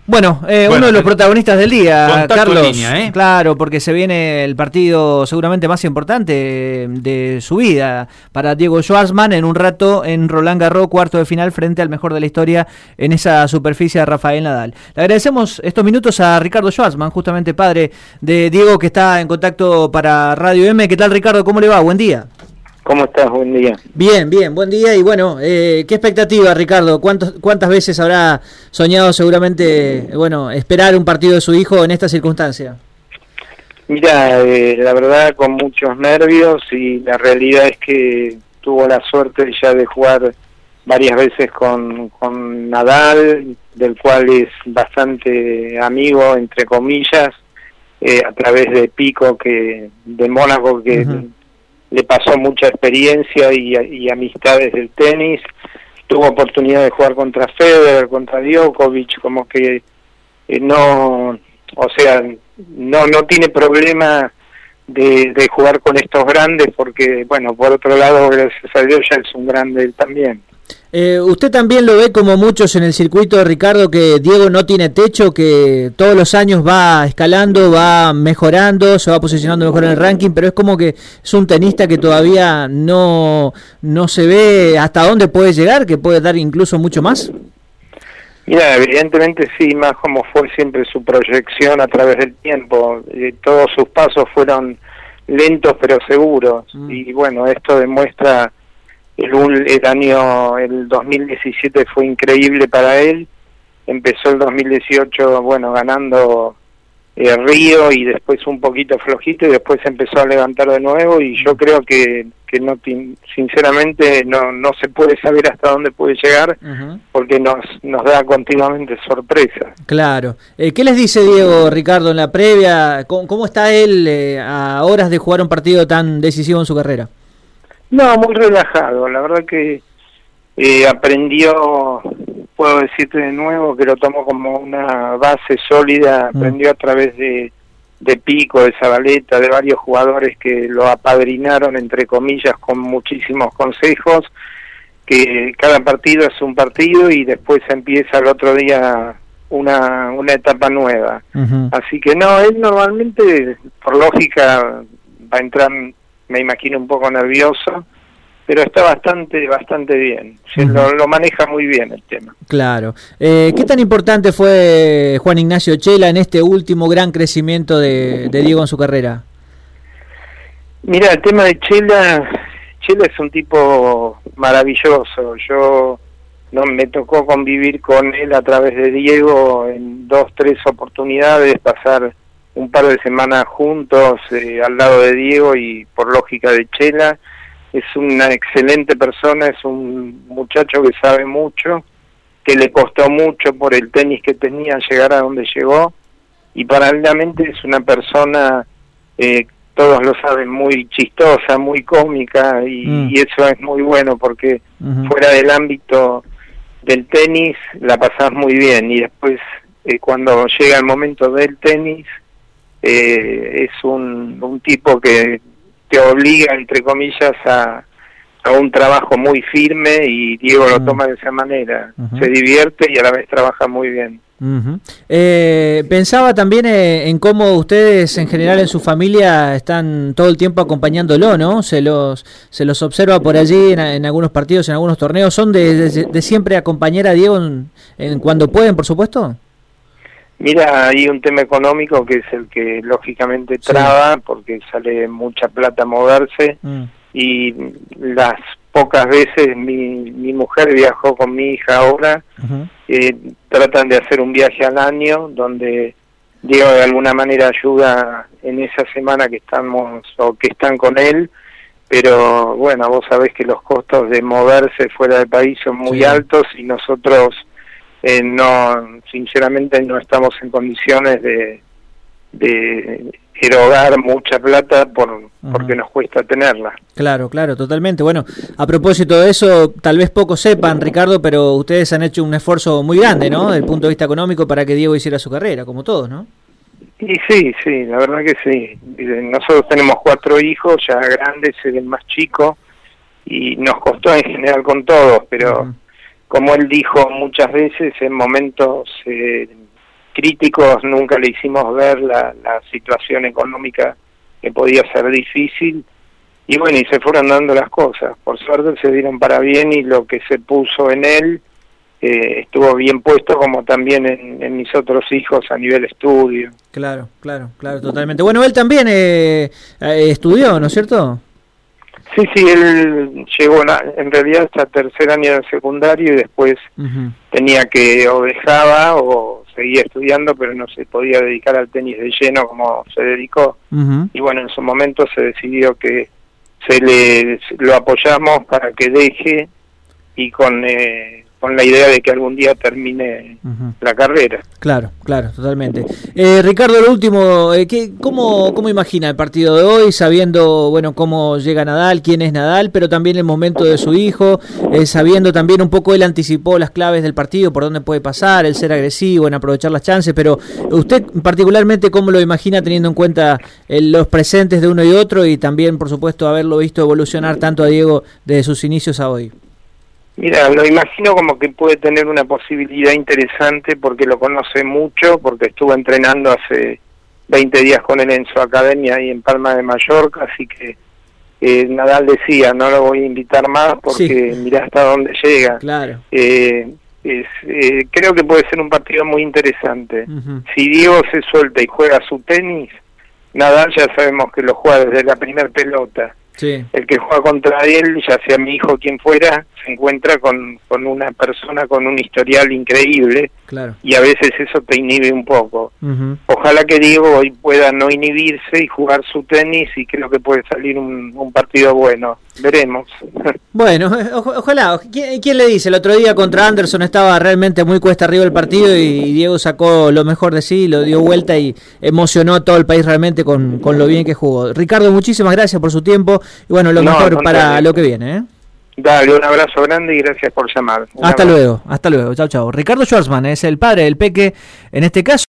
Bueno, uno de los protagonistas del día, Carlos, en línea, claro, porque se viene el partido seguramente más importante de su vida para Diego Schwartzman en un rato en Roland Garros, cuarto de final frente al mejor de la historia en esa superficie de Rafael Nadal. Le agradecemos estos minutos a Ricardo Schwartzman, justamente padre de Diego, que está en contacto para Radio M. ¿Qué tal, Ricardo? ¿Cómo le va? Buen día. ¿Cómo estás? Buen día. Bien, buen día. Y bueno, ¿qué expectativa, Ricardo? ¿Cuántas veces habrá soñado seguramente, esperar un partido de su hijo en esta circunstancia? Mira, la verdad con muchos nervios, y la realidad es que tuvo la suerte ya de jugar varias veces con Nadal, del cual es bastante amigo, entre comillas, a través de Pico, de Mónaco, que... Uh-huh. Le pasó mucha experiencia y amistades del tenis. Tuvo oportunidad de jugar contra Federer, contra Djokovic, como que no tiene problema de jugar con estos grandes, porque, bueno, por otro lado, gracias a Dios, ya es un grande él también. ¿Usted también lo ve como muchos en el circuito, Ricardo, que Diego no tiene techo, que todos los años va escalando, va mejorando, se va posicionando mejor en el ranking, pero es como que es un tenista que todavía no se ve hasta dónde puede llegar, que puede dar incluso mucho más? Mira, evidentemente sí, más como fue siempre su proyección a través del tiempo. Todos sus pasos fueron lentos pero seguros, y bueno, esto demuestra... El 2017 fue increíble para él. Empezó el 2018, ganando Río, y después un poquito flojito, y después empezó a levantar de nuevo, y yo creo que no, sinceramente no se puede saber hasta dónde puede llegar, uh-huh. Porque nos da continuamente sorpresas. Claro. ¿Qué les dice Diego, Ricardo, en la previa? ¿Cómo está él a horas de jugar un partido tan decisivo en su carrera? No, muy relajado. La verdad que aprendió, puedo decirte de nuevo, que lo tomó como una base sólida. Aprendió a través de Pico, de Zabaleta, de varios jugadores que lo apadrinaron, entre comillas, con muchísimos consejos, que cada partido es un partido y después empieza el otro día una etapa nueva. Uh-huh. Así que no, él normalmente, por lógica, va a entrar... Me imagino un poco nervioso, pero está bastante bien. Uh-huh. Lo maneja muy bien el tema. Claro. ¿Qué tan importante fue Juan Ignacio Chela en este último gran crecimiento de Diego en su carrera? Mira, el tema de Chela es un tipo maravilloso. Me tocó convivir con él a través de Diego en 2-3 oportunidades, pasar un par de semanas juntos al lado de Diego, y por lógica de Chela. Es una excelente persona, es un muchacho que sabe mucho, que le costó mucho por el tenis que tenía llegar a donde llegó, y paralelamente es una persona, todos lo saben, muy chistosa, muy cómica, y eso es muy bueno, porque uh-huh. Fuera del ámbito del tenis la pasás muy bien, y después cuando llega el momento del tenis, es un tipo que te obliga, entre comillas, a un trabajo muy firme, y Diego lo toma de esa manera. Uh-huh. Se divierte y a la vez trabaja muy bien. Uh-huh. Pensaba también en cómo ustedes en general en su familia están todo el tiempo acompañándolo, ¿no? Se los observa por allí en algunos partidos, en algunos torneos. ¿Son de siempre acompañar a Diego en cuando pueden, por supuesto? Mira, hay un tema económico que es el que lógicamente traba, sí. Porque sale mucha plata moverse, y las pocas veces mi mujer viajó con mi hija ahora, uh-huh. Tratan de hacer un viaje al año, donde Diego de alguna manera ayuda en esa semana que estamos, o que están con él, pero bueno, vos sabés que los costos de moverse fuera del país son muy altos, y nosotros... sinceramente no estamos en condiciones de erogar mucha plata porque nos cuesta tenerla. Claro, totalmente. Bueno, a propósito de eso, tal vez pocos sepan, Ricardo, pero ustedes han hecho un esfuerzo muy grande, ¿no? Desde el punto de vista económico, para que Diego hiciera su carrera, como todos, ¿no? Y sí, la verdad que sí. Nosotros tenemos 4 hijos, ya grandes, el más chico, y nos costó en general con todos, pero... Uh-huh. Como él dijo muchas veces, en momentos críticos nunca le hicimos ver la situación económica que podía ser difícil, y bueno, y se fueron dando las cosas. Por suerte se dieron para bien, y lo que se puso en él estuvo bien puesto, como también en mis otros hijos a nivel estudio. Claro, totalmente. Bueno, él también estudió, ¿no es cierto? Sí, él llegó en realidad hasta tercer año de secundario, y después tenía que, o dejaba o seguía estudiando, pero no se podía dedicar al tenis de lleno como se dedicó. Y bueno, en su momento se decidió que lo apoyamos para que deje, y con la idea de que algún día termine la carrera. Claro, totalmente. Ricardo, lo último, ¿cómo imagina el partido de hoy, sabiendo, bueno, cómo llega Nadal, quién es Nadal, pero también el momento de su hijo, sabiendo también un poco, él anticipó las claves del partido, por dónde puede pasar, el ser agresivo, en aprovechar las chances, pero usted particularmente, ¿cómo lo imagina, teniendo en cuenta los presentes de uno y otro, y también, por supuesto, haberlo visto evolucionar tanto a Diego desde sus inicios a hoy? Mira, lo imagino como que puede tener una posibilidad interesante, porque lo conoce mucho, porque estuvo entrenando hace 20 días con él en su academia ahí en Palma de Mallorca, así que Nadal decía, no lo voy a invitar más porque mirá hasta dónde llega. Claro. Creo que puede ser un partido muy interesante. Si Diego se suelta y juega su tenis, Nadal ya sabemos que lo juega desde la primer pelota. Sí. El que juega contra él, ya sea mi hijo o quien fuera, se encuentra con una persona con un historial increíble, y a veces eso te inhibe un poco. Ojalá que Diego hoy pueda no inhibirse y jugar su tenis, y creo que puede salir un partido bueno. Veremos. Bueno, ojalá. ¿Quién le dice? El otro día contra Anderson estaba realmente muy cuesta arriba el partido, y Diego sacó lo mejor de sí, lo dio vuelta y emocionó a todo el país realmente con lo bien que jugó. Ricardo, muchísimas gracias por su tiempo, y bueno, lo mejor para lo que viene. Dale, un abrazo grande y gracias por llamar. Hasta luego. Chau. Ricardo Schwartzman es el padre del Peque en este caso.